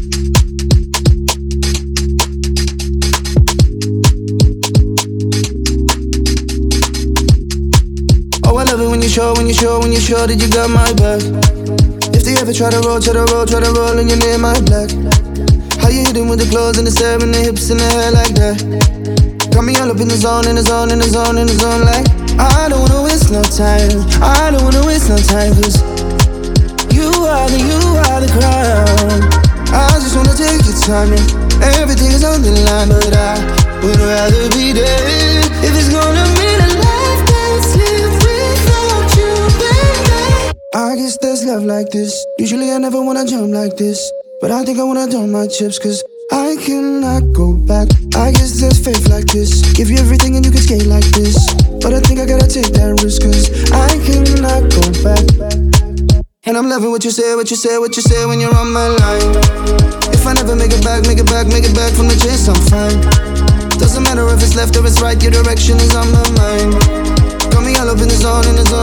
Oh, I love it when you show that you got my back. If they ever try to roll and you're near my black. How you hitting with the clothes and the stare and the hips and the hair like that? Got me all up in the zone, like I don't wanna waste no time, I don't wanna waste no time, cause you are the crown. I just wanna take your time and everything is on the line, but I would rather be there if it's gonna mean a life that's lived without you, baby. I guess there's love like this. Usually I never wanna jump like this, but I think I wanna dump my chips, cause I cannot go back. I guess there's faith like this. Give you everything and you can skate like this, but I think I gotta take that risk, cause I cannot go back. And I'm loving what you say when you're on my line. If I never make it back from the chase, I'm fine. Doesn't matter if it's left or it's right, your direction is on my mind. Got me all up in the zone,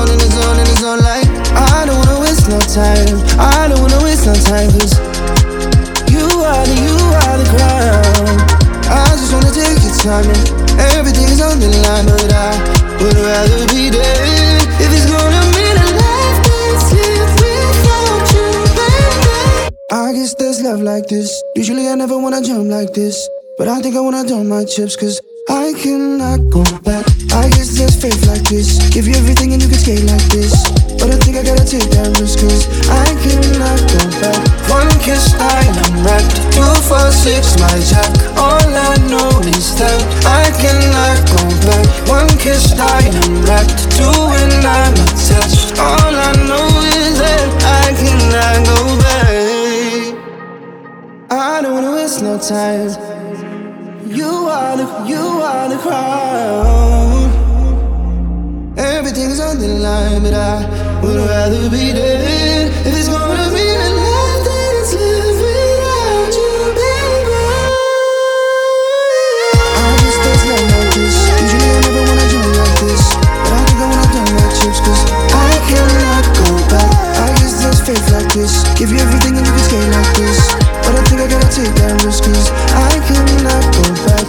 like I don't wanna waste no time, I don't wanna waste no time, cause you are the crown. I just wanna take your time and everything is on the line, but I would rather be there if it's gonna mean a life that's lived without you, baby. I guess there's love like this. Usually I never wanna jump like this, but I think I wanna dump my chips, cause I cannot go back. I guess there's faith like this. Give you everything and you can skate like this, but I think I gotta take that risk, cause I cannot go back. One kiss, I'm wrecked. 2, 4, 6, my jack. All I know is that I cannot go back. One kiss, I'm wrecked. 2 and I'm attached. All I know is that I cannot go back. I don't wanna waste no time. You are the crown. Everything's on the line, but I would rather be there if it's gonna be the life that it's lived without you, baby. I guess there's love like this. Usually I never wanna jump like this, but I think I wanna dump my chips, cause I cannot go back. I guess there's faith like this. Give you everything and you can skate like this, but I think I gotta take that risk, cause I cannot go back.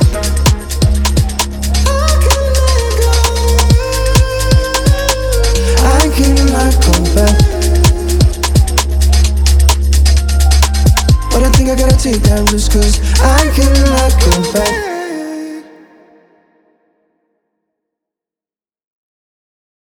I cannot go back, but I think I gotta take that risk, cause I cannot go back.